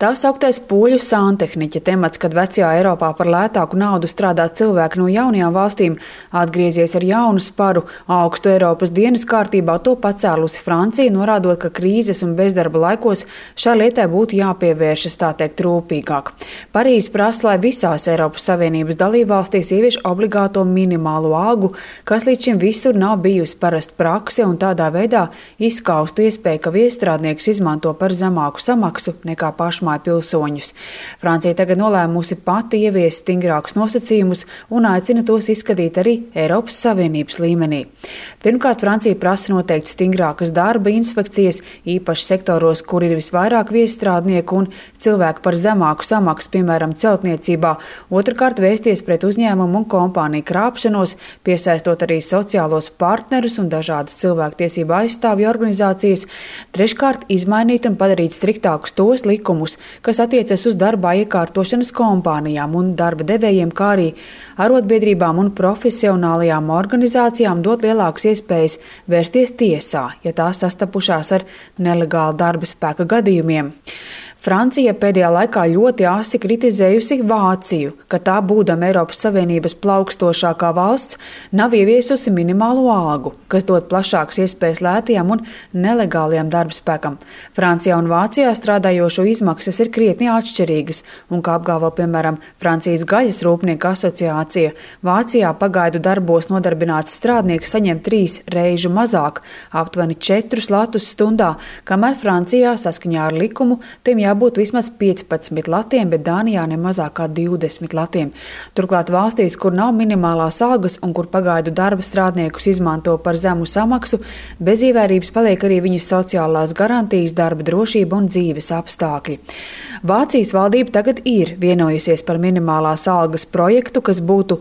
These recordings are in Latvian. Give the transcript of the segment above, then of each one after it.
Tā sauktais poļu santehniķa temats, kad vecajā Eiropā par lētāku naudu strādā cilvēki no jaunajām valstīm, atgriezies ar jaunu sparu. Augstu Eiropas dienas kārtībā to pacēlusi Francija, norādot, ka krīzes un bezdarba laikos šai lietai būtu jāpievēršas, tā teikt, rūpīgāk. Parīze prasa, lai visās Eiropas Savienības dalībvalstīs ievieš obligāto minimālo algu, kas līdz šim visur nav bijusi parasta prakse, un tādā veidā izskaustu iespēju, ka viestrādnieks izmanto par zemāku samaksu nekā pašmāju pilsoņus. Francija tagad nolēmusi pati ieviest stingrākus nosacījumus un aicina tos izskatīt arī Eiropas Savienības līmenī. Pirmkārt, Francija prasa noteikt stingrākas darba inspekcijas, īpaši sektoros, kur ir visvairāk viestrādnieku un cilvēku par zemāku samaksu, piemēram, celtniecībā. Otrkārt, vēsties pret uzņēmumu un kompāniju krāpšanos, piesaistot arī sociālos partnerus un dažādas cilvēktiesību aizstāvju organizācijas. Treškārt, izmainīt un padarīt striktākus tos likumus, kas attiecas uz darbā iekārtošanas kompānijām un darba devējiem, kā arī arotbiedrībām un profesionālajām organizācijām dot lielākas iespējas vērsties tiesā, ja tās sastapušās ar nelegālu darba spēka gadījumiem. Francija pēdējā laikā ļoti asi kritizējusi Vāciju, ka tā, būdama Eiropas Savienības plaukstošākā valsts, nav ieviesusi minimālo algu, kas dod plašākas iespējas lētajam un nelegālajam darbspēkam. Francijā un Vācijā strādājošo izmaksas ir krietni atšķirīgas, un, kā apgalvo, piemēram, Francijas gaļas rūpnieku asociācija, Vācijā pagaidu darbos nodarbināts strādnieks saņem 3 reižu mazāk, aptuveni 4 latus stundā, kamēr Francijā saskaņā ar likumu tiem jābūt vismaz 15 latiem, bet Dānijā ne mazāk kā 20 latiem. Turklāt valstīs, kur nav minimālās algas un kur pagaidu darba strādniekus izmanto par zemu samaksu, bez ievērības paliek arī viņu sociālās garantijas, darba drošība un dzīves apstākļi. Vācijas valdība tagad ir vienojusies par minimālās algas projektu, kas būtu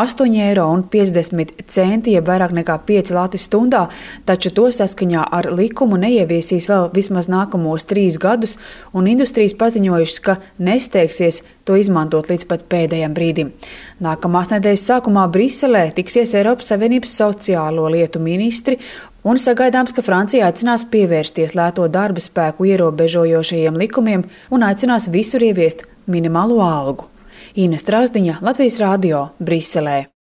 8,50 eiro, jeb vairāk nekā 5 lati stundā, taču to saskaņā ar likumu neieviesīs vēl vismaz nākamos 3 gadus, un industrijas paziņojušas, ka nesteigsies to izmantot līdz pat pēdējiem brīdim. Nākamās nedēļas sākumā Briselē tiksies Eiropas Savienības sociālo lietu ministri, un sagaidāms, ka Francija aicinās pievērsties lēto darba spēku ierobežojošajiem likumiem un aicinās visur ieviest minimālo algu. Ines Strasdiņa, Latvijas Radio, Briselē.